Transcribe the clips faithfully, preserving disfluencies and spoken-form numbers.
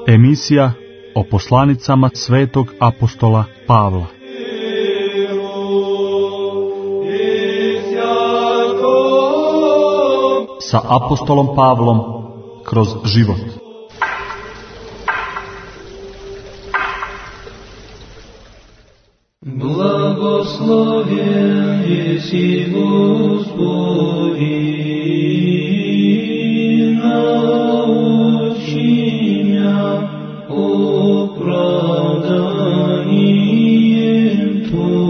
Emisija o poslanicama svetog apostola Pavla. Sa apostolom Pavlom kroz život. Blagosloven jesi Gospodi, nauči mja opravdanjem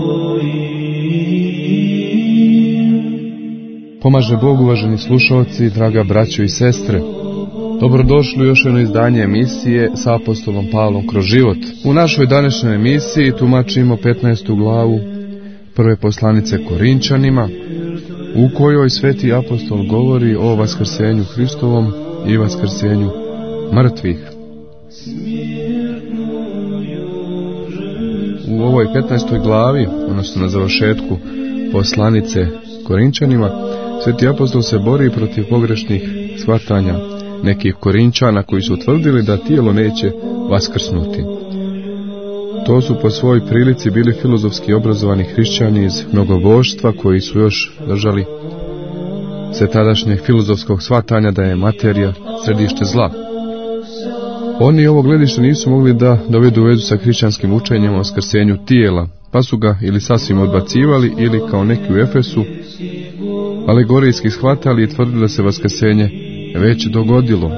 Tvojim. Pomaže Bog, uvaženi slušalci, draga braćo i sestre. Dobrodošli u još jedno izdanje emisije sa apostolom Pavlom kroz život. U našoj današnjoj emisiji tumačimo petnaestu glavu prve poslanice Korinčanima, u kojoj sveti apostol govori o vaskrsenju Hristovom i vaskrsenju mrtvih. U ovoj petnaestoj glavi, odnosno na završetku poslanice Korinčanima, sveti apostol se bori protiv pogrešnih shvatanja nekih Korinčana koji su tvrdili da tijelo neće vaskrsnuti. To su po svojoj prilici bili filozofski obrazovani hrišćani iz mnogoboštva koji su još držali se tadašnjeg filozofskog shvatanja da je materija središte zla. Oni ovo gledište nisu mogli da dovedu u vezu sa hrišćanskim učenjem o vaskrsenju tijela, pa su ga ili sasvim odbacivali ili kao neki u Efesu alegorijski shvatali i tvrdili da se vaskrsenje već dogodilo.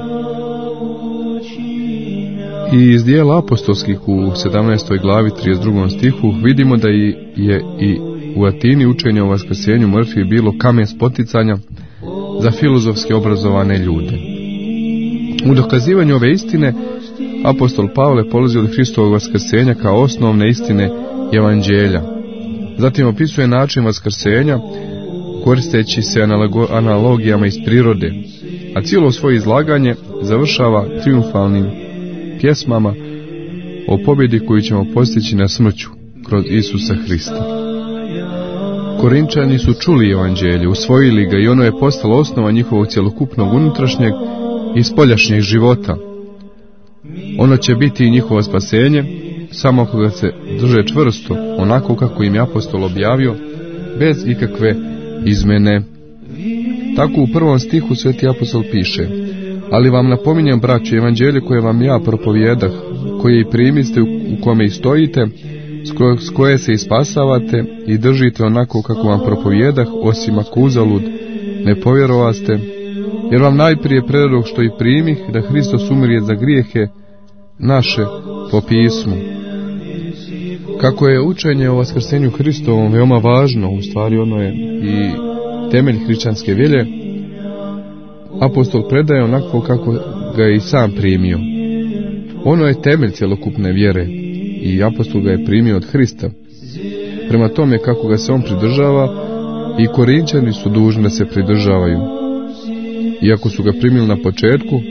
I iz dijela apostolskih u sedamnaestoj glavi trideset drugom stihu vidimo da je i u Atini učenje o vaskrsenju mrtvih bilo kamen spoticanja za filozofski obrazovane ljude. U dokazivanju ove istine apostol Pavle polazi od Hristovog vaskrsenja kao osnovne istine evanđelja. Zatim opisuje način vaskrsenja koristeći se analogijama iz prirode, a cijelo svoje izlaganje završava trijumfalnim pjesmama o pobjedi koju ćemo postići na smrću kroz Isusa Hrista. Korinčani su čuli evanđelje, usvojili ga i ono je postalo osnova njihovog cjelokupnog unutrašnjeg i spoljašnjeg života. Ono će biti i njihovo spasenje, samo ako ga se drže čvrsto, onako kako im je apostol objavio, bez ikakve izmene. Tako u prvom stihu sveti apostol piše: ali vam napominjem, braćo, evanđelje koje vam ja propovjedah, koje i primiste, u kome i stojite, s koje se ispasavate i držite onako kako vam propovjedah, osim ako uzalud ne povjerovaste, jer vam najprije predoh što i primih, da Hristos umrije za grijehe naše po pismu. Kako je učenje o vaskrsenju Hristovom veoma važno, u stvari ono je i temelj hrišćanske vjere, apostol predaje onako kako ga je i sam primio. Ono je temelj cjelokupne vjere i apostol ga je primio od Hrista. Prema tome kako ga se on pridržava, i Korinčani su dužni da se pridržavaju. Iako su ga primili na početku,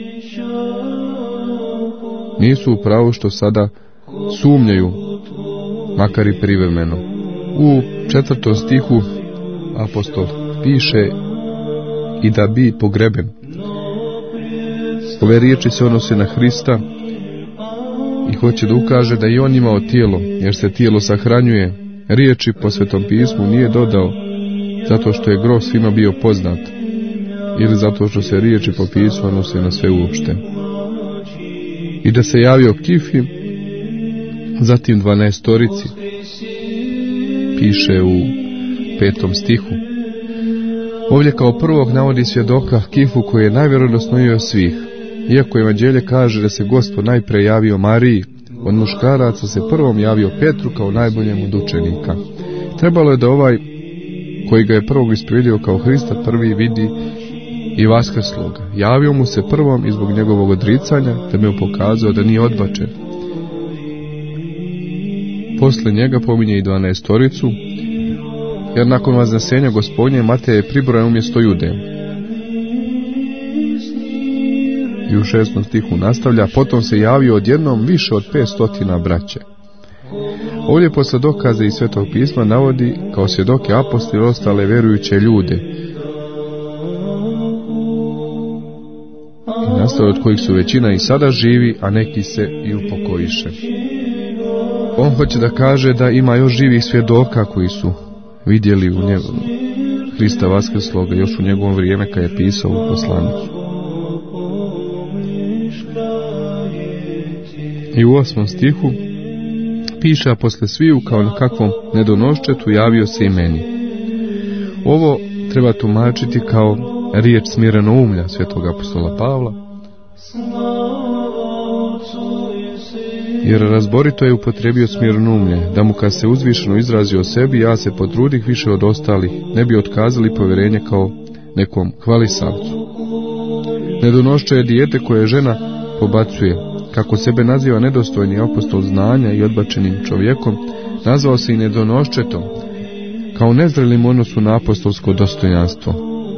nisu u pravu što sada sumnjaju, makar i privremeno. U četvrtom stihu apostol piše: i da bi pogreben. Ove riječi se odnose na Hrista i hoće da ukaže da i on imao tijelo, jer se tijelo sahranjuje. Riječi po Svetom pismu nije dodao zato što je grof svima bio poznat, ili zato što se riječi po pismu odnose na sve uopšte. I da se javio Kifi, zatim dvanaestorici, piše u petom stihu. Ovdje kao prvog navodi svjedoka Kifu, koji je najvjerodostojniji od svih. Iako evanđelje kaže da se Gospod najprije javio Mariji, od muškaraca se prvom javio Petru kao najboljem od učenika. Trebalo je da ovaj koji ga je prvog isprijedio kao Hrista prvi vidi i vaskrsloga. Javio mu se prvom i zbog njegovog odricanja, da bi mu pokazao da nije odbačen. Posle njega pominje i dvanaestoricu, jer nakon vaznesenja Gospodnje Matej je pribrojen umjesto Jude. I u šestom stihu nastavlja: potom se javio odjednom više od pet stotina braće. Ovdje posle dokaza iz Svetog pisma navodi kao svjedoke apostoli ostale vjerujuće ljude. I nastali, od kojih su većina i sada živi, a neki se i upokojiše. On hoće da kaže da ima još živih svjedoka koji su vidjeli u njegu Hrista vaskrsloga još u njegovom vrijeme kad je pisao u poslanicu. I u osmom stihu piše: a posle sviju kao na kakvom nedonoščetu javio se i meni. Ovo treba tumačiti kao riječ smirenoumlja svetog apostola Pavla, jer razborito je upotrebio smirenoumlje, da mu kad se uzvišeno izrazi o sebi, ja se potrudih više od ostalih, ne bi otkazali povjerenje kao nekom hvalisavcu. Nedonošče je dijete koje žena pobacuje. Kako sebe naziva nedostojni apostol znanja i odbačenim čovjekom, nazvao se i nedonoščetom, kao nezrelim odnosu na apostolsko dostojanstvo.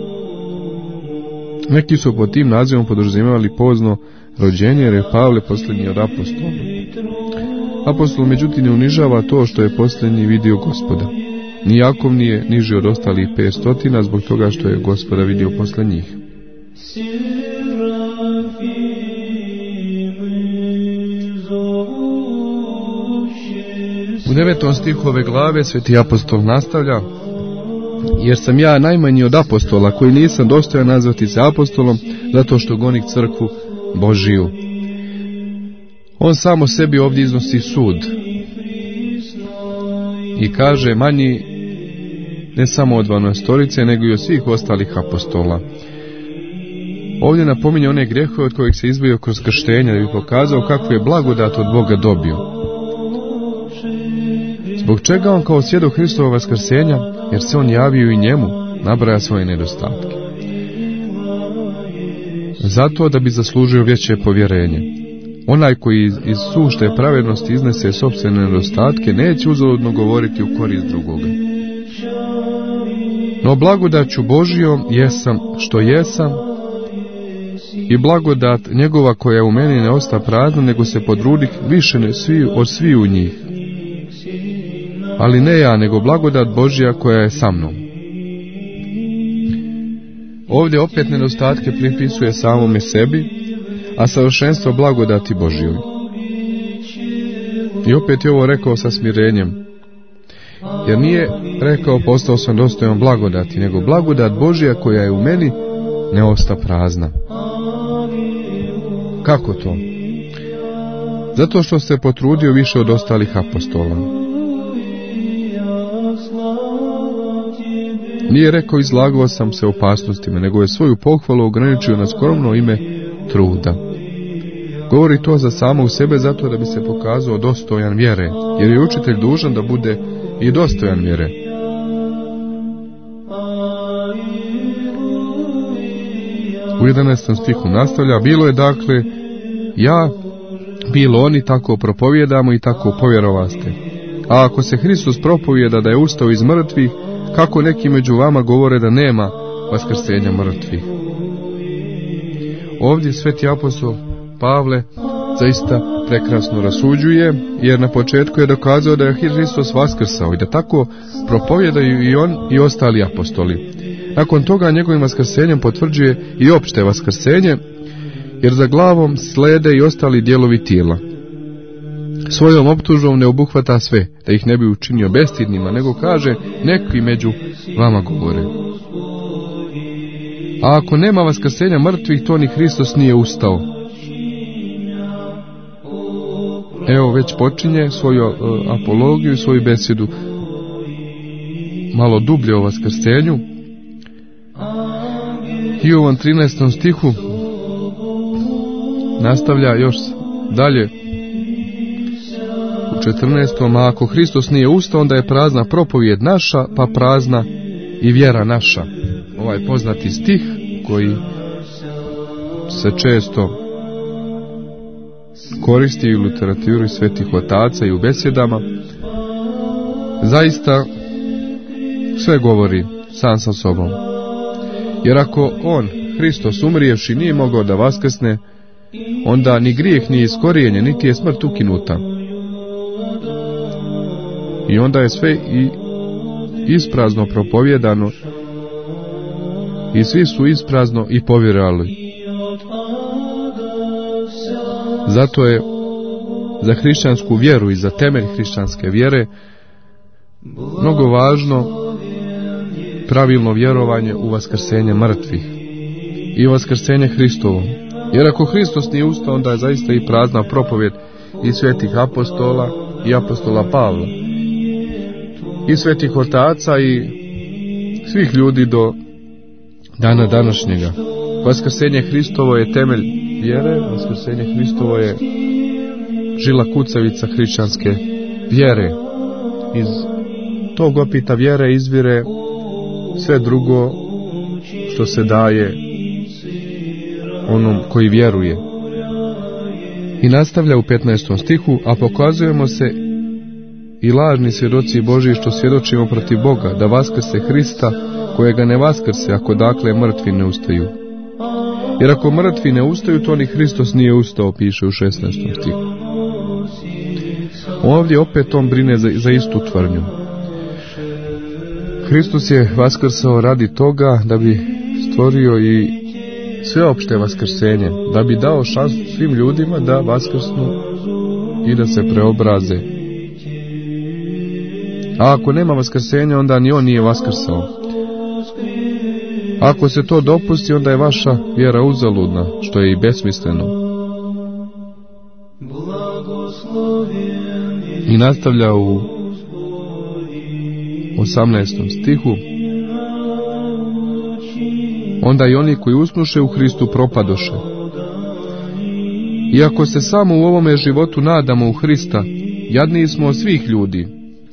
Neki su pod tim nazivom podrazumijevali pozno rođenje, jer je Pavle posljednji od apostola. Apostol međutim ne unižava to što je posljednji vidio Gospoda. Ni Jakov nije niži od ostalih petstotina zbog toga što je Gospoda vidio posle njih. U devetom stihu ove glave sveti apostol nastavlja: jer sam ja najmanji od apostola, koji nisam dostojan nazvati se apostolom, zato što gonim crkvu Božiju. On samo sebi ovdje iznosi sud i kaže manji ne samo od dvanaestorice, nego i od svih ostalih apostola. Ovdje napominje one grehove od kojih se izbio kroz krštenja, da bi pokazao kakvu je blagodat od Boga dobio. Zbog čega on kao svjedok Hristova vaskrsenja, jer se on javio i njemu, nabraja svoje nedostatke. Zato da bi zaslužio veće povjerenje. Onaj koji iz, iz sušte pravednosti iznese sopstvene nedostatke, neće uzaludno govoriti u korist drugoga. No blagodaću Božijom jesam što jesam, i blagodat njegova koja u meni ne osta prazna, nego se podrudik više ne svi, od svi u njih. Ali ne ja, nego blagodat Božja koja je sa mnom. Ovdje opet nedostatke pripisuje samome sebi, a savršenstvo blagodati Božjoj. I opet je ovo rekao sa smirenjem, jer nije rekao postao sam dostojan blagodati, nego blagodat Božja koja je u meni ne osta prazna. Kako to? Zato što se potrudio više od ostalih apostola. Nije rekao izlagao sam se opasnostima, nego je svoju pohvalu ograničio na skromno ime truda. Govori to za samog sebe zato da bi se pokazao dostojan vjere, jer je učitelj dužan da bude i dostojan vjere. U jedanaestom stihu nastavlja: bilo je dakle ja, bilo oni, tako propovjedamo i tako povjerovaste. A ako se Hristos propovjeda da je ustao iz mrtvih, kako neki među vama govore da nema vaskrsenja mrtvih? Ovdje sveti apostol Pavle zaista prekrasno rasuđuje, jer na početku je dokazao da je Hristos vaskrsao i da tako propovjedaju i on i ostali apostoli. Nakon toga njegovim vaskrsenjem potvrđuje i opšte vaskrsenje, jer za glavom slede i ostali dijelovi tijela. Svojom optužbom ne obuhvata sve, da ih ne bi učinio bestidnima, nego kaže neki među vama govore. A ako nema vaskrsenja mrtvih, to ni Hristos nije ustao. Evo već počinje svoju uh, apologiju, svoju besjedu malo dublje o vaskrsenju. I u ovom trinaestom stihu nastavlja još dalje u četrnaestom: a ako Hristos nije ustao, onda je prazna propovijed naša, pa prazna i vjera naša. Ovaj poznati stih koji se često koristi u literaturi svetih otaca i u besjedama, zaista sve govori sam sa sobom. Jer ako on, Hristos, umrijevši nije mogao da vaskrsne, onda ni grijeh nije iskorijenjen, niti je smrt ukinuta. I onda je sve i isprazno propovjedano i svi su isprazno i povjerovali. Zato je za hrišćansku vjeru i za temelj hrišćanske vjere mnogo važno pravilno vjerovanje u vaskrsenje mrtvih i vaskrsenje Hristovo. Jer ako Hristos nije ustao, onda je zaista i prazna propovjed i svetih apostola i apostola Pavla i svetih otaca i svih ljudi do dana današnjega. Vaskrsenje Hristovo je temelj vjere, vaskrsenje Hristovo je žila kucavica hrišćanske vjere. Iz tog opita vjere izvire sve drugo što se daje onom koji vjeruje. I nastavlja u petnaestom stihu, a pokazujemo se i lažni svjedoci Božji što svjedočimo protiv Boga, da vaskrse Hrista, kojega ne vaskrse, ako dakle mrtvi ne ustaju. Jer ako mrtvi ne ustaju, to ni Hristos nije ustao, piše u šesnaestom stihu. Ovdje opet on brine za, za istu tvrdnju. Hristos je vaskrsao radi toga da bi stvorio i sveopšte vaskrsenje, da bi dao šansu svim ljudima da vaskrsnu i da se preobraze. A ako nema vaskrsenja, onda ni on nije vaskrsao. Ako se to dopusti, onda je vaša vjera uzaludna, što je i besmisleno. I nastavlja u osamnaestom stihu, onda i oni koji usnuše u Hristu propadoše. Iako se samo u ovome životu nadamo u Hrista, jadniji smo od svih ljudi.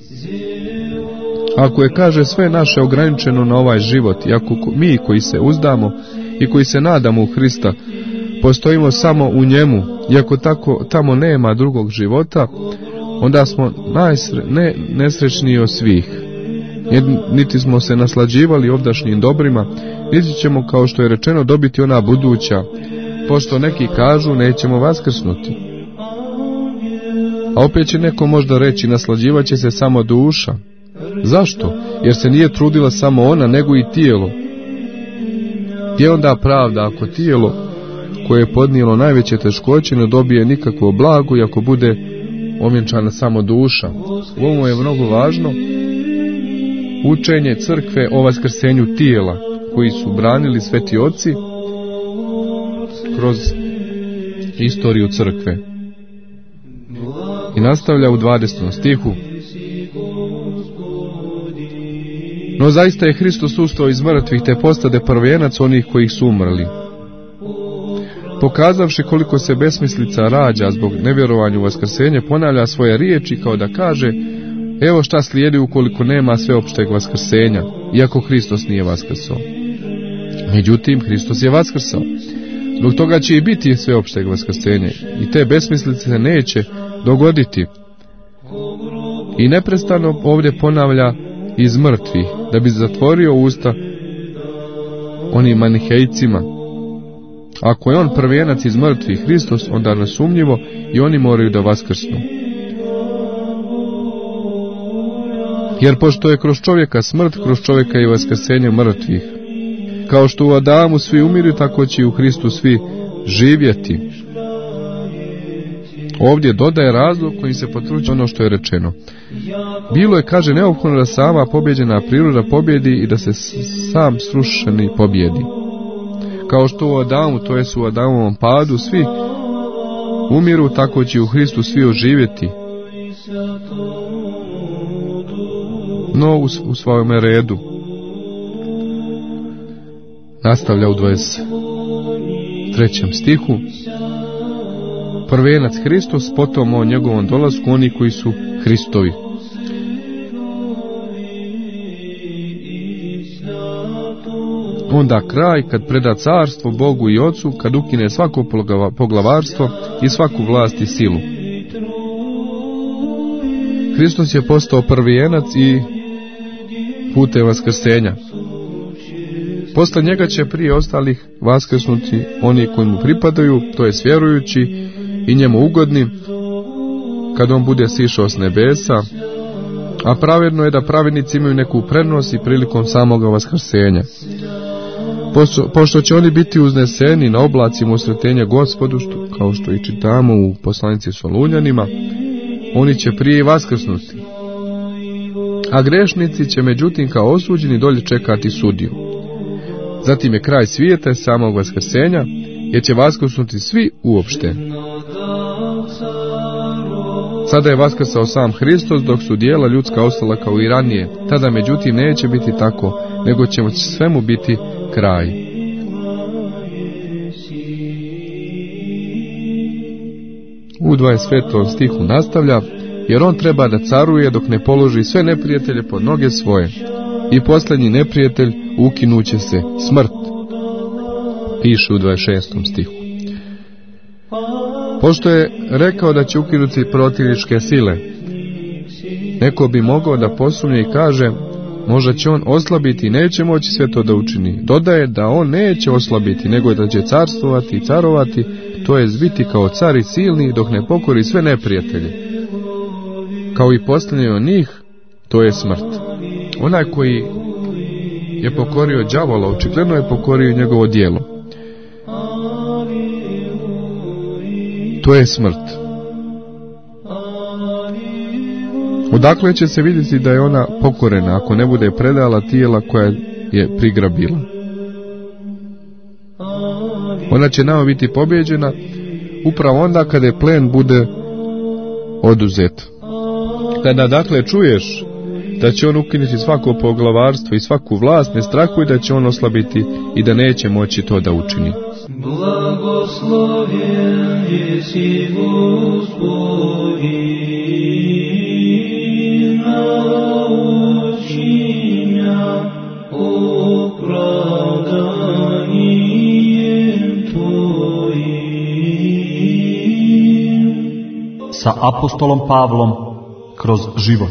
Ako je, kaže, sve naše ograničeno na ovaj život, i ako mi koji se uzdamo i koji se nadamo u Hrista, postojimo samo u njemu, iako tako tamo nema drugog života, onda smo najsre, ne, nesrećniji od svih. Niti smo se naslađivali ovdašnjim dobrima, niti ćemo, kao što je rečeno, dobiti ona buduća, pošto neki kažu nećemo vaskrsnuti. A opet će neko možda reći, naslađivat će se samo duša. Zašto? Jer se nije trudila samo ona, nego i tijelo. Gdje onda pravda ako tijelo koje je podnijelo najveće teškoće ne dobije nikakvo blago i ako bude omjenčana samo duša? U ovom je mnogo važno učenje crkve o vaskrsenju tijela, koji su branili sveti oci kroz istoriju crkve. I nastavlja u dvadesetom stihu, no zaista je Hristos ustao iz mrtvih, te postade prvenac onih kojih su umrli. Pokazavši koliko se besmislica rađa zbog nevjerovanja u vaskrsenje, ponavlja svoje riječi kao da kaže, evo šta slijedi ukoliko nema sveopšteg vaskrsenja, iako Hristos nije vaskrsao. Međutim, Hristos je vaskrsao. Zbog toga će i biti sveopšteg vaskrsenja i te besmislice se neće dogoditi. I neprestano ovdje ponavlja iz mrtvih, da bi zatvorio usta onim manihejcima. Ako je on prvenac iz mrtvih, Hristos, onda nesumnjivo i oni moraju da vaskrsnu. Jer pošto je kroz čovjeka smrt, kroz čovjeka i vaskrsenje mrtvih. Kao što u Adamu svi umiru, tako će i u Hristu svi živjeti. Ovdje dodaje razlog kojim se potvrđuje ono što je rečeno. Bilo je, kaže, neophodno da sama pobjeđena priroda pobjedi i da se sam srušeni pobjedi. Kao što u Adamu, to jest u Adamovom padu, svi umiru, tako će u Hristu svi oživjeti. No u, u svojome redu. Nastavlja u dvadeset trećem stihu. Prvenac Hristos, potom o njegovom dolasku oni koji su Hristovi. Onda kraj, kad preda carstvo Bogu i Ocu, kad ukine svako poglavarstvo i svaku vlast i silu. Hristos je postao prvijenac i putem vaskrsenja. Posle njega će prije ostalih vaskrsnuti oni koji mu pripadaju, to je vjerujući i njemu ugodni, kad on bude sišao s nebesa, a pravedno je da pravednici imaju neku prednost i prilikom samoga vaskrsenja. Pošto, pošto će oni biti uzneseni na oblacima usretenja Gospodu, što, kao što i čitamo u poslanici Solunjanima, oni će prije i vaskrsnuti. A grešnici će međutim kao osuđeni dolje čekati sudiju. Zatim je kraj svijeta samog vaskrsenja, jer će vaskrsnuti svi uopšte. Sada je vaskrsao sam Hristos, dok su dijela ljudska ostala kao i ranije. Tada međutim neće biti tako, nego će svemu biti kraj. U dvadeset petom stihu nastavlja: jer on treba da caruje dok ne položi sve neprijatelje pod noge svoje. I posljednji neprijatelj ukinuće se, smrt. Piše u dvadeset šestom stihu. Pošto je rekao da će ukinuti protivničke sile, neko bi mogao da posumnje i kaže: možda će on oslabiti i neće moći sve to da učini. Dodaje da on neće oslabiti, nego da će carstvovati i carovati, to je biti kao car i silni, dok ne pokori sve neprijatelje. Kao i posljednji od njih, to je smrt. Onaj koji je pokorio đavola, očigledno je pokorio njegovo djelo. To je smrt. Odakle će se vidjeti da je ona pokorena, ako ne bude predala tijela koja je prigrabila? Ona će nama biti pobjeđena upravo onda kada je plen bude oduzet. Kada dakle čuješ da će on ukinuti svako poglavarstvo i svaku vlast, ne strahuj da će on oslabiti i da neće moći to da učini. Blagoslovljen jesi Gospodi, nauči mja opravdanjem Tvojim. Sa apostolom Pavlom kroz život.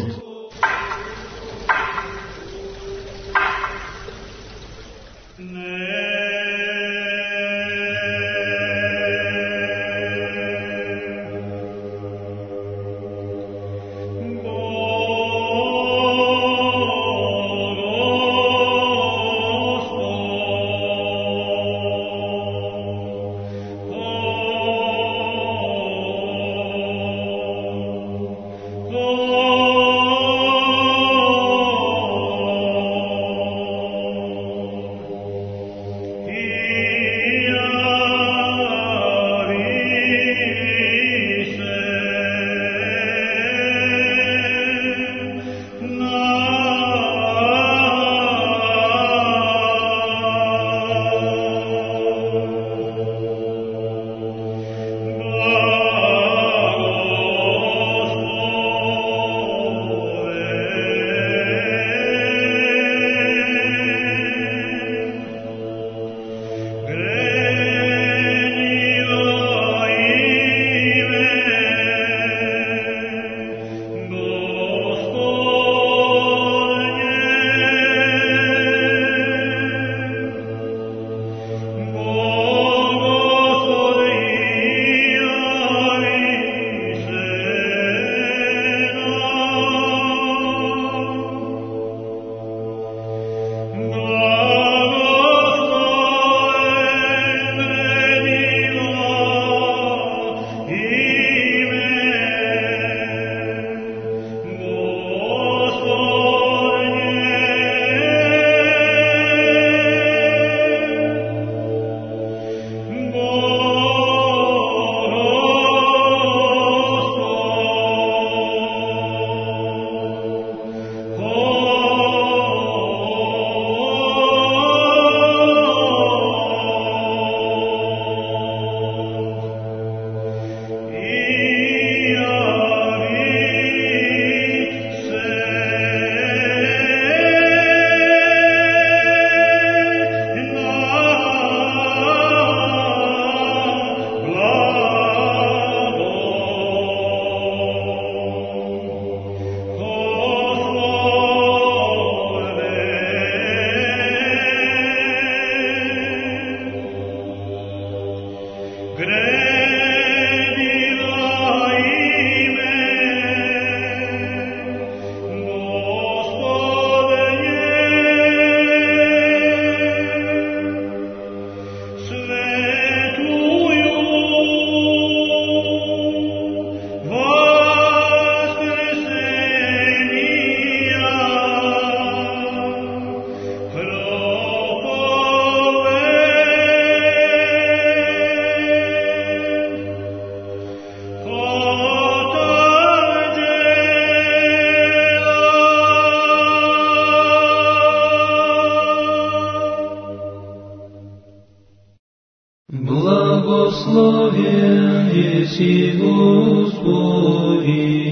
Благословен еси Господи,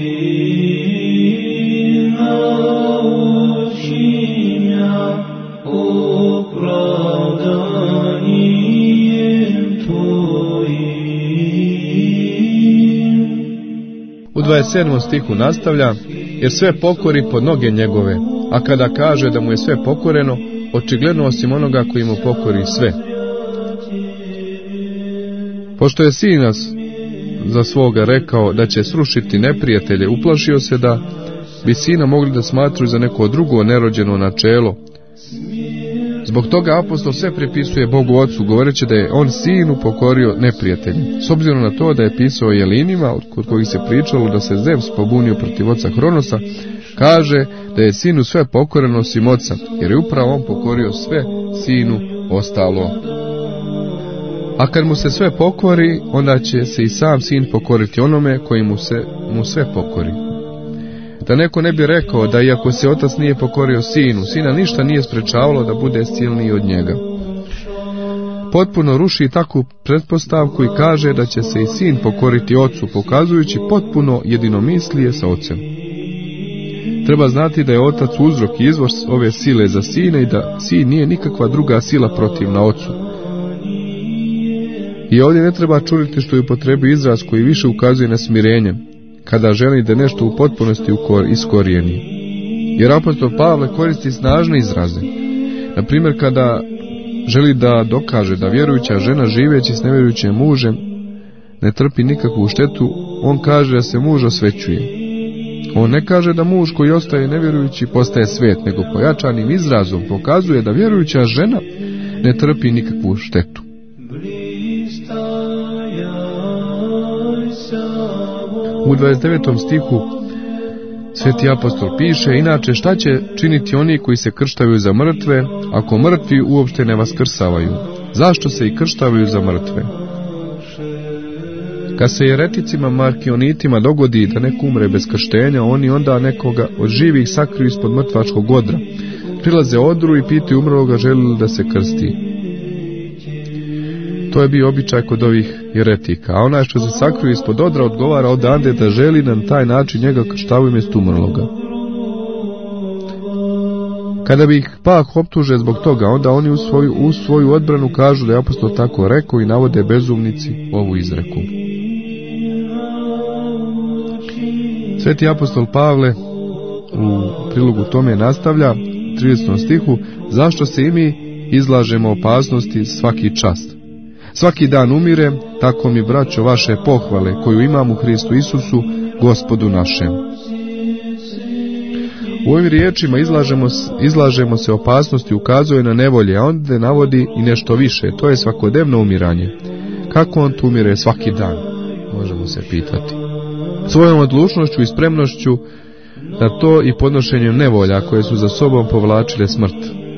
научи мя оправданием Tvojim. U dvadeset sedmom stihu nastavlja, jer sve pokori pod noge njegove, a kada kaže da mu je sve pokoreno, očigledno osim onoga koji mu pokori sve. Pošto je sinac za svoga rekao da će srušiti neprijatelje, uplašio se da bi sina mogli da smatruju za neko drugo nerođeno načelo. Zbog toga apostol sve pripisuje Bogu Ocu, govoreći da je on sinu pokorio neprijatelje. S obzirom na to da je pisao o Jelinima, kod kojih se pričalo da se Zevs pobunio protiv oca Hronosa, kaže da je sinu sve pokoreno osim oca, jer je upravo on pokorio sve sinu ostalo. A kad mu se sve pokori, onda će se i sam sin pokoriti onome koji mu se mu sve pokori. Da neko ne bi rekao da iako se otac nije pokorio sinu, sina ništa nije sprečavalo da bude silniji od njega. Potpuno ruši takvu pretpostavku i kaže da će se i sin pokoriti ocu, pokazujući potpuno jedinomislije sa ocem. Treba znati da je otac uzrok i izvor ove sile za sina i da sin nije nikakva druga sila protivna ocu. I ovdje ne treba čuditi što je upotrebio izraz koji više ukazuje na smirenje, kada želi da nešto u potpunosti iskorijeni. Jer apostol Pavle koristi snažne izraze. Na primjer, kada želi da dokaže da vjerujuća žena živeći s nevjerujućim mužem ne trpi nikakvu štetu, on kaže da se muž osvećuje. On ne kaže da muž koji ostaje nevjerujući postaje svet, nego pojačanim izrazom pokazuje da vjerujuća žena ne trpi nikakvu štetu. U dvadeset devetom stihu sveti apostol piše, inače šta će činiti oni koji se krštavaju za mrtve, ako mrtvi uopšte ne vaskrsavaju? Zašto se i krštavaju za mrtve? Kad se jereticima markionitima dogodi da neko umre bez krštenja, oni onda nekoga od živih sakriju ispod mrtvačkog odra, prilaze odru i pitaju umrloga želi li da se krsti. To je bio običaj kod ovih jeretika, a onaj što se sakrije ispod odra odgovara odande da želi na taj način njega krštavaju mjesto umrloga. Kada bi ih pak optuže zbog toga, onda oni u svoju, u svoju odbranu kažu da je apostol tako rekao i navode bezumnici ovu izreku. Sveti apostol Pavle u prilogu tome nastavlja u tridesetom stihu, zašto se i mi izlažemo opasnosti svaki čas. Svaki dan umire, tako mi braćo vaše pohvale koju imam u Hristu Isusu, Gospodu našem. U ovim riječima izlažemo, izlažemo se opasnosti, ukazuje na nevolje, a onda navodi i nešto više, to je svakodnevno umiranje. Kako on tu umire svaki dan, možemo se pitati. Svojom odlučnošću i spremnošću na to i podnošenjem nevolja koje su za sobom povlačile smrt.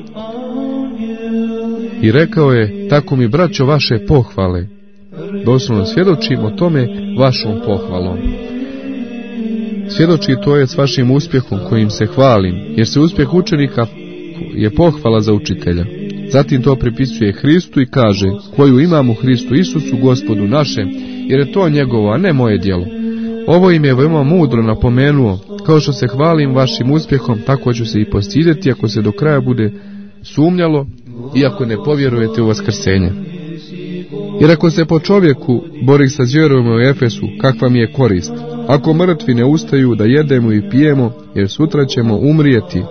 I rekao je, tako mi braćo vaše pohvale, doslovno svjedočim o tome vašom pohvalom. Svjedoči to je s vašim uspjehom kojim se hvalim, jer se uspjeh učenika je pohvala za učitelja. Zatim to pripisuje Hristu i kaže, koju imam u Hristu Isusu, Gospodu našem, jer je to njegovo, a ne moje djelo. Ovo im je veoma mudro napomenuo, kao što se hvalim vašim uspjehom, tako ću se i postidjeti ako se do kraja bude sumnjalo, iako ne povjerujete u vaskrsenje. Jer ako se po čovjeku bori sa zvjerovima u Efesu, kakva mi je korist? Ako mrtvi ne ustaju da jedemo i pijemo, jer sutra ćemo umrijeti.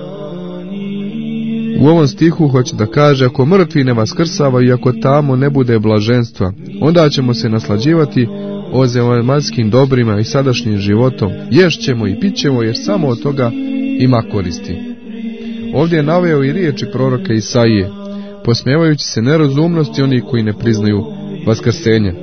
U ovom stihu hoće da kaže, ako mrtvi ne vaskrsavaju i ako tamo ne bude blaženstva, onda ćemo se naslađivati o zemaljskim dobrima i sadašnjim životom. Ješćemo i pićemo, jer samo od toga ima koristi. Ovdje je naveo i riječi proroka Isaije, posmijevajući se nerazumnosti onih koji ne priznaju vaskrsenje.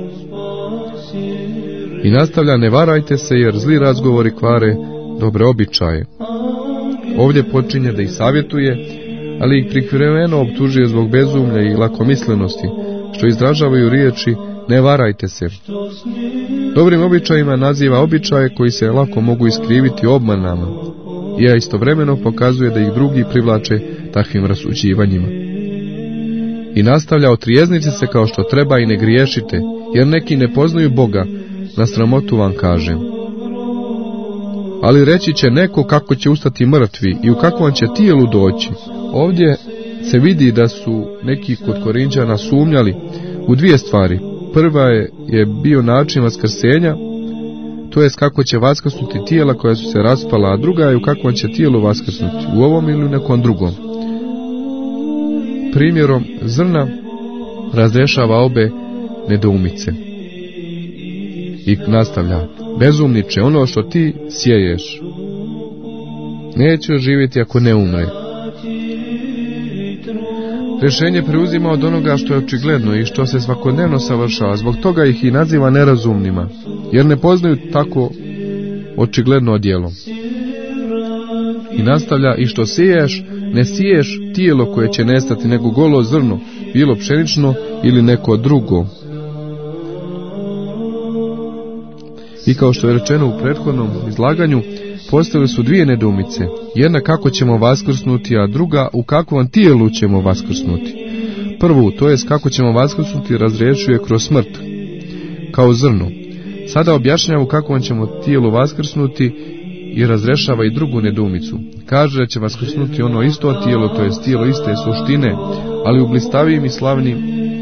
I nastavlja, ne varajte se, jer zli razgovori kvare dobre običaje. Ovdje počinje da ih savjetuje, ali ih prikriveno optužuje zbog bezumlja i lakomislenosti, što izražavaju riječi ne varajte se. Dobrim običajima naziva običaje koji se lako mogu iskriviti obmanama, i istovremeno pokazuje da ih drugi privlače takvim rasuđivanjima. I nastavlja: otrijeznici se kao što treba i ne griješite, jer neki ne poznaju Boga, na sramotu vam kažem. Ali reći će neko kako će ustati mrtvi i u kakvom će tijelu doći. Ovdje se vidi da su neki kod Korinđana sumnjali u dvije stvari. Prva je, je bio način vaskrsenja, to jest kako će vaskrsnuti tijela koja su se raspala, a druga je u kakvom će tijelu vaskrsnuti, u ovom ili u nekom drugom. Primjerom zrna razrešava obe nedoumice. I nastavlja: bezumniče, ono što ti sjeješ neće oživjeti ako ne umre. Rješenje preuzima od onoga što je očigledno i što se svakodnevno savršava, zbog toga ih i naziva nerazumnima, jer ne poznaju tako očigledno djelo. I nastavlja: i što siješ, ne siješ tijelo koje će nestati, nego golo zrno, bilo pšenično ili neko drugo. I kao što je rečeno u prethodnom izlaganju, postavili su dvije nedoumice. Jedna kako ćemo vaskrsnuti, a druga u kakvom tijelu ćemo vaskrsnuti. Prvu, to jest kako ćemo vaskrsnuti, razrješuje kroz smrt, kao zrno. Sada objašnjava u kakvom ćemo tijelu vaskrsnuti i razrešava i drugu nedoumicu. Kaže da će vaskrsnuti ono isto tijelo, to jest tijelo iste suštine, ali u blistavijim i slavnim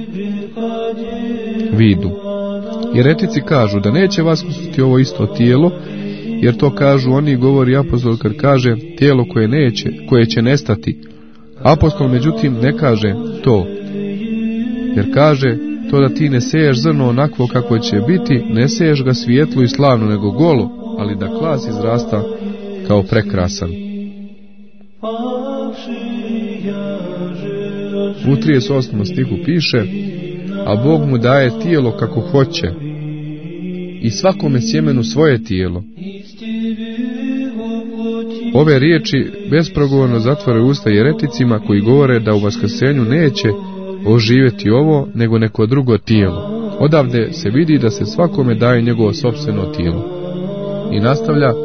vidu. Jeretici kažu da neće vaskrsnuti ovo isto tijelo, jer to kažu oni, govori apostol kad kaže tijelo koje neće, koje će nestati. Apostol međutim ne kaže to, jer kaže to da ti ne seješ zrno onakvo kako će biti, ne seješ ga svijetlo i slavno, nego golo, ali da klas izrasta kao prekrasan. U trideset osmom stihu piše: a Bog mu daje tijelo kako hoće i svakome sjemenu svoje tijelo. Ove riječi besprogovorno zatvaraju usta jereticima koji govore da u vaskrsenju neće oživjeti ovo, nego neko drugo tijelo. Odavde se vidi da se svakome daje njegovo sopstveno tijelo. I nastavlja: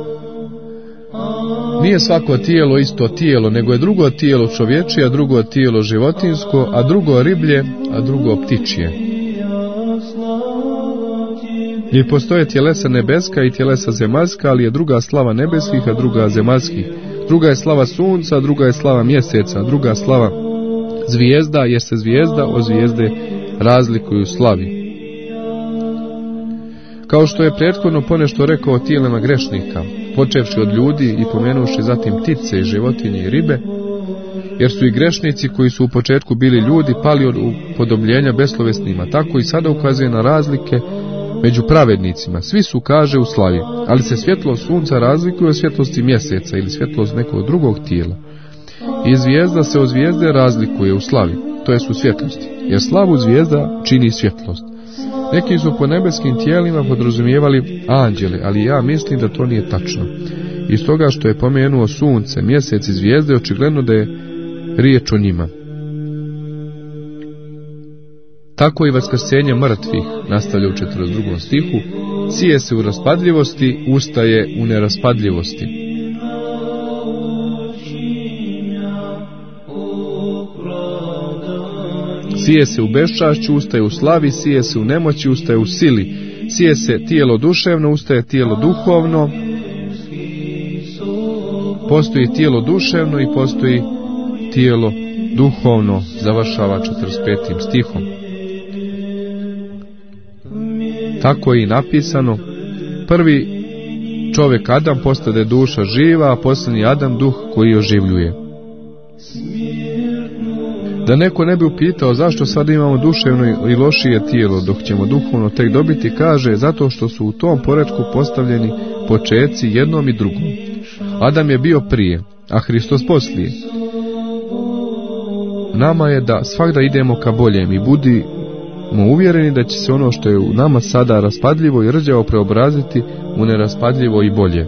nije svako tijelo isto tijelo, nego je drugo tijelo čovječije, a drugo tijelo životinjsko, a drugo riblje, a drugo ptičije. I postoje tjelesa nebeska i tjelesa zemaljska, ali je druga slava nebeskih, a druga zemaljskih. Druga je slava sunca, a druga je slava mjeseca, a druga slava zvijezda, jer se zvijezda od zvijezde razlikuju slavi. Kao što je prethodno ponešto rekao o tijelima grešnika, počevši od ljudi i pomenuši zatim ptice, životinje i ribe, jer su i grešnici koji su u početku bili ljudi pali od upodobljenja beslovesnima, tako i sada ukazuje na razlike među pravednicima. Svi su, kaže, u slavi, ali se svjetlost sunca razlikuje od svjetlosti mjeseca ili svjetlost nekog drugog tijela. I zvijezda se od zvijezde razlikuje u slavi, to jest u svjetlosti, jer slavu zvijezda čini svjetlost. Neki su po nebeskim tijelima podrazumijevali anđele, ali ja mislim da to nije tačno. Iz toga što je pomenuo sunce, mjesec i zvijezde, očigledno da je riječ o njima. Tako i vaskrsenje mrtvih, nastavlja u četrdeset drugom stihu, sije se u raspadljivosti, ustaje u neraspadljivosti. Sije se u beščašću, ustaje u slavi, sije se u nemoći, ustaje u sili. Sije se tijelo duševno, ustaje tijelo duhovno. Postoji tijelo duševno i postoji tijelo duhovno, završava četrdeset petim stihom. Tako je i napisano: prvi čovjek Adam postade duša živa, a posljednji Adam duh koji oživljuje. Da neko ne bi upitao zašto sad imamo duševno i lošije tijelo, dok ćemo duhovno tek dobiti, kaže zato što su u tom poretku postavljeni počeci jednom i drugom. Adam je bio prije, a Hristos poslije. Nama je da svakda idemo ka boljem i budimo uvjereni da će se ono što je u nama sada raspadljivo i rđavo preobraziti u neraspadljivo i bolje.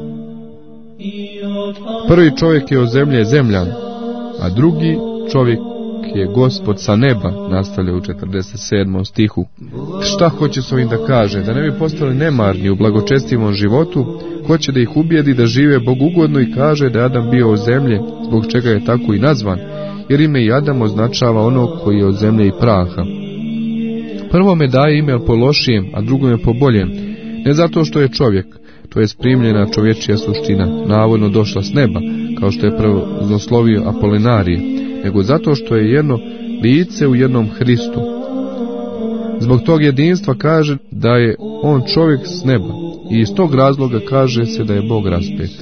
Prvi čovjek je od zemlje zemljan, a drugi čovjek je Gospod sa neba, nastavlja u četrdeset sedmom stihu. Šta hoće s ovim da kaže? Da ne bi postali nemarni u blagočestivom životu, hoće da ih ubijedi da žive bogugodno i kaže da je Adam bio od zemlje, zbog čega je tako i nazvan, jer ime i Adam označava onog koji je od zemlje i praha. Prvome daje ime po lošijem, a drugome po boljem, ne zato što je čovjek, to je primljena čovječija suština, navodno došla s neba, kao što je praznoslovio Apolinarije, nego zato što je jedno lice u jednom Hristu. Zbog tog jedinstva kaže da je on čovjek s neba i iz tog razloga kaže se da je Bog raspet.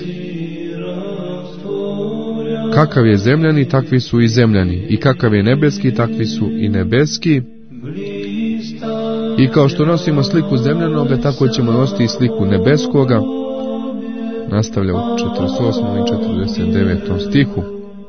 Kakav je zemljani, takvi su i zemljani, i kakav je nebeski, takvi su i nebeski. I kao što nosimo sliku zemljanoga, tako ćemo nositi i sliku nebeskoga. Nastavlja u četrdeset osmom i četrdeset devetom stihu.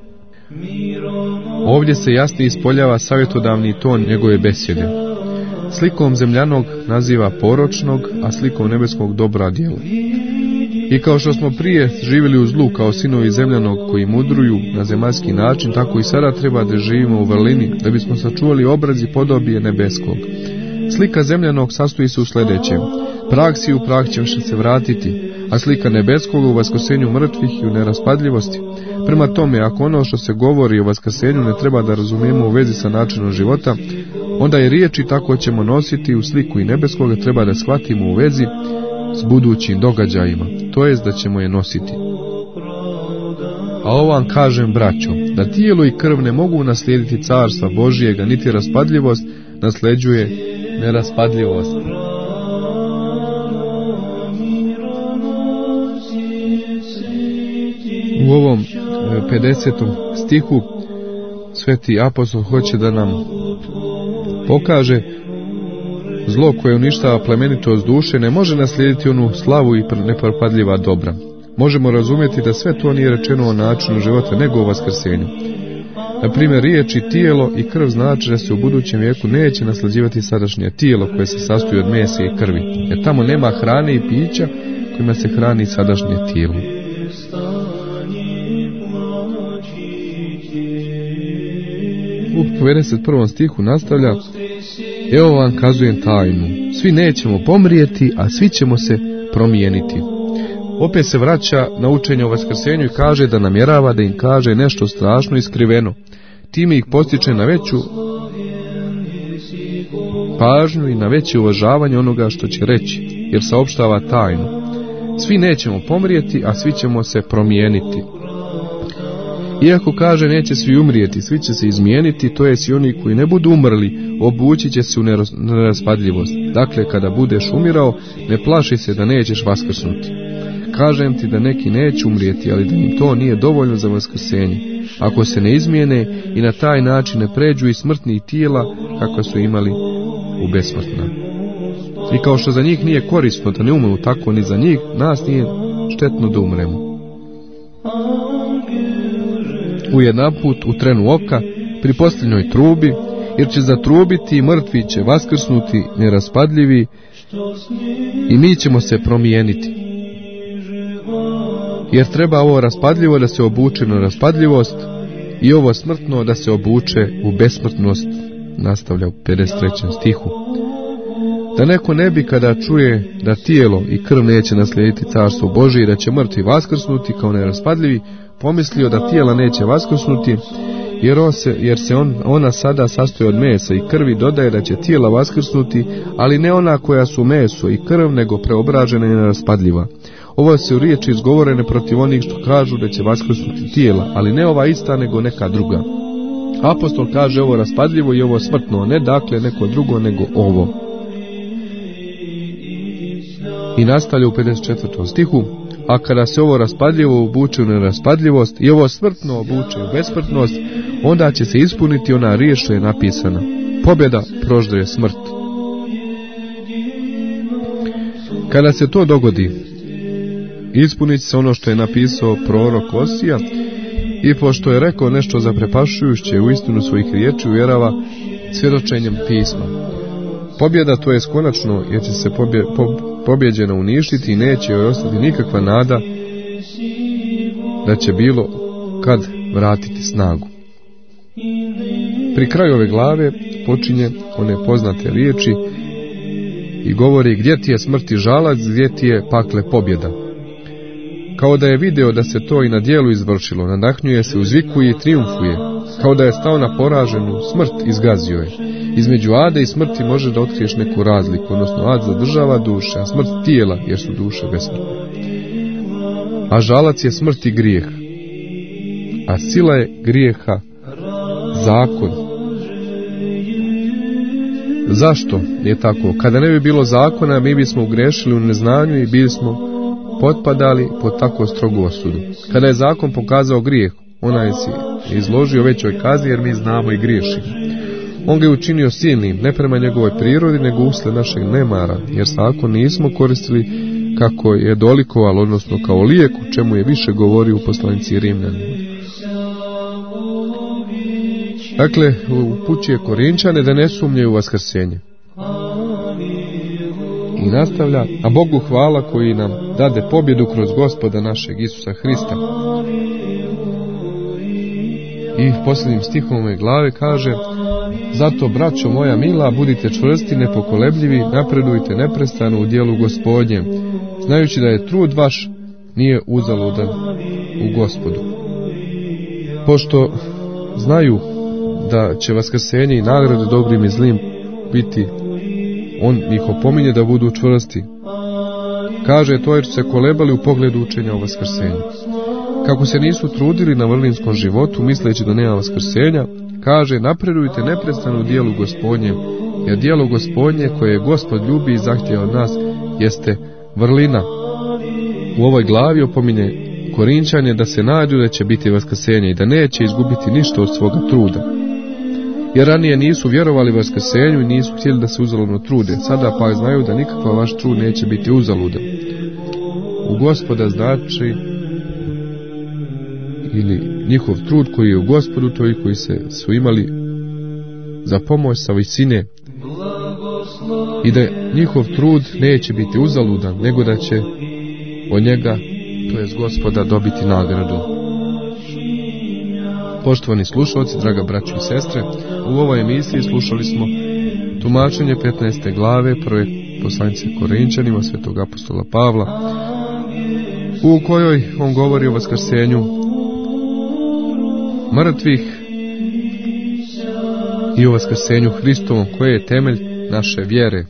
Ovdje se jasno ispoljava savjetodavni ton njegove besjede. Slikom zemljanog naziva poročnog, a slikom nebeskog dobra djela. I kao što smo prije živjeli u zlu kao sinovi zemljanog koji mudruju na zemaljski način, tako i sada treba da živimo u vrlini, da bismo sačuvali obraz i podobije nebeskog. Slika zemljanog sastoji se u sljedećem: prah si, u prah ćeš se vratiti, a slika nebeskog u vaskrsenju mrtvih i u neraspadljivosti. Prema tome, ako ono što se govori o vaskrsenju ne treba da razumijemo u vezi sa načinom života, onda je riječi tako ćemo nositi u sliku i nebeskoga treba da shvatimo u vezi s budućim događajima, to jest da ćemo je nositi. A ovo vam kažem, braćo, da tijelo i krv ne mogu naslijediti carstva Božijega, niti raspadljivost nasljeđuje neraspadljivost. U ovom pedesetom stihu sveti apostol hoće da nam pokaže zlo koje uništava plemenitost duše ne može naslijediti onu slavu i nepropadljiva dobra. Možemo razumjeti da sve to nije rečeno o načinu života, nego o vaskrsenju. Na primjer, riječi tijelo i krv znači da se u budućem vijeku neće naslađivati sadašnje tijelo koje se sastoji od mesa i krvi, jer tamo nema hrane i pića kojima se hrani sadašnje tijelo. U pedeset prvom stihu nastavlja: evo vam kazujem tajnu, svi nećemo pomrijeti, a svi ćemo se promijeniti. Opet se vraća na učenje o vaskrsenju i kaže da namjerava da im kaže nešto strašno i skriveno. Time ih postiče na veću pažnju i na veće uvažavanje onoga što će reći, jer saopštava tajnu. Svi nećemo pomrijeti, a svi ćemo se promijeniti. Iako kaže neće svi umrijeti, svi će se izmijeniti, to jest i oni koji ne budu umrli, obući će se u neraspadljivost. Dakle, kada budeš umirao, ne plaši se da nećeš vaskrsnuti. Kažem ti da neki neće umrijeti, ali da im to nije dovoljno za vaskrsenje, ako se ne izmijene i na taj način ne pređu iz smrtnih tijela kakva su imali u besmrtna. I kao što za njih nije korisno da ne umru, tako ni za njih nas nije štetno da umremo. U jedan put u trenu oka, pri posljednjoj trubi, jer će zatrubiti i mrtvi će vaskrsnuti neraspadljivi i mi ćemo se promijeniti. Jer treba ovo raspadljivo da se obuče na raspadljivost i ovo smrtno da se obuče u besmrtnost, nastavlja u pedeset trećem stihu. Da neko ne bi kada čuje da tijelo i krv neće naslijediti carstvo Božije i da će mrtvi vaskrsnuti kao neraspadljivi, pomislio da tijela neće vaskrsnuti, jer, on se, jer se on, ona sada sastoji od mesa i krvi, dodaje da će tijela vaskrsnuti, ali ne ona koja su meso i krv, nego preobražena i neraspadljiva. Ovo su riječi izgovorene protiv onih što kažu da će vaskrsnuti tijela, ali ne ova ista, nego neka druga. Apostol kaže ovo raspadljivo i ovo smrtno, ne dakle neko drugo, nego ovo. I nastavlja u pedeset četvrtom stihu: a kada se ovo raspadljivo obuče u neraspadljivost i ovo smrtno obuče u besmrtnost, onda će se ispuniti ona riječ što je napisana: pobjeda proždire smrt. Kada se to dogodi, ispunit će se ono što je napisao prorok Osija, i pošto je rekao nešto zaprepašujuće u istinu svojih riječi, uvjerava svjedočenjem pisma. Pobjeda to je konačno, jer će se pobje, po, pobjeđena uništiti i neće joj ostati nikakva nada da će bilo kad vratiti snagu. Pri kraju ove glave počinje one poznate riječi i govori: gdje ti je smrti žalac, gdje ti je pakle pobjeda. Kao da je video da se to i na djelu izvršilo, nadahnjuje se, uzvikuje i triumfuje. kao da je stao na poraženu smrt, izgazio je. Između ade i smrti može da otkriješ neku razliku, odnosno ad zadržava duše, a smrt tijela, jer su duše besmrtne. A žalac je smrt i grijeh, a sila je grijeha zakon. Zašto je tako? Kada ne bi bilo zakona, mi bismo ugrešili u neznanju i bili smo potpadali pod tako strogu osudu. Kada je zakon pokazao grijeh, onaj si izložio većoj kazni, jer mi znamo i griješimo. On ga je učinio silnim, ne prema njegovoj prirodi, nego usled našeg nemara, jer zakon nismo koristili kako je dolikovalo, odnosno kao lijek, u čemu je više govorio u poslanici Rimljanima. Dakle, upućuje Korinčane da ne sumnjaju u vaskrsenje. I nastavlja, a Bogu hvala koji nam dade pobjedu kroz Gospoda našeg Isusa Hrista. I posljednjim stihom ove glave kaže: zato, braćo moja mila, budite čvrsti, nepokolebljivi, napredujte neprestano u djelu Gospodnjem, znajući da je trud vaš nije uzaludan u Gospodu. Pošto znaju da će vaskrsenje i nagrade dobrim i zlim biti, on ih opominje da budu čvrsti. Kaže to jer su se kolebali u pogledu učenja o vaskrsenju. Kako se nisu trudili na vrlinskom životu, misleći da nema vaskrsenja, kaže napredujte neprestano u djelu Gospodnjem, jer djelo Gospodnje koje Gospod ljubi i zahtjeva od nas jeste vrlina. U ovoj glavi opominje Korinčane da se nadu da će biti vaskrsenje i da neće izgubiti ništa od svoga truda. Jer ranije nisu vjerovali vaskrsenju i nisu htjeli da se uzaludno trude, sada pa znaju da nikakva vaš trud neće biti uzaludan. U Gospoda znači, ili njihov trud koji je u Gospodu, to i koji se su imali za pomoć sa visine, i da njihov trud neće biti uzaludan, nego da će od njega, to jest Gospoda, dobiti nagradu. Poštovani slušalci, draga braćo i sestre, u ovoj emisiji slušali smo tumačenje petnaeste glave prve poslanice Korinčanima svetog apostola Pavla, u kojoj on govori o vaskrsenju mrtvih i o vaskrsenju Hristovom, koje je temelj naše vjere.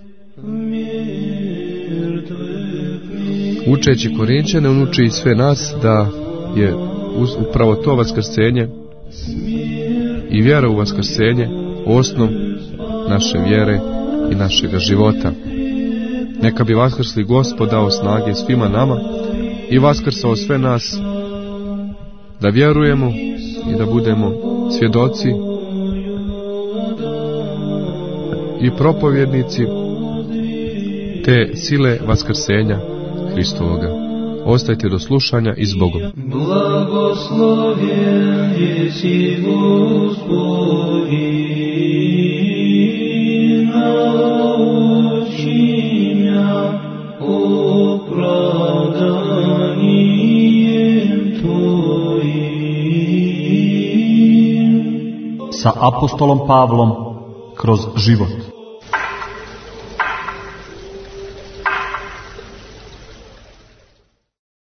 Učeći Korinčane, on uči i sve nas da je upravo to vaskrsenje i vjera u vaskrsenje osnov naše vjere i našega života. Neka bi vaskrsli Gospod dao snage svima nama i vaskrsao sve nas da vjerujemo i da budemo svjedoci i propovjednici te sile vaskrsenja Hristovoga. Ostajte do slušanja i s Bogom. Blagoslovljen jesi Gospodi, nauči mja opravdanjem Tvojim. Sa apostolom Pavlom kroz život.